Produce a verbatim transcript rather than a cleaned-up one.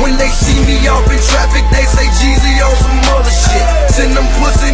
When they see me off in traffic, they say Jeezy on some other shit. Send them pussy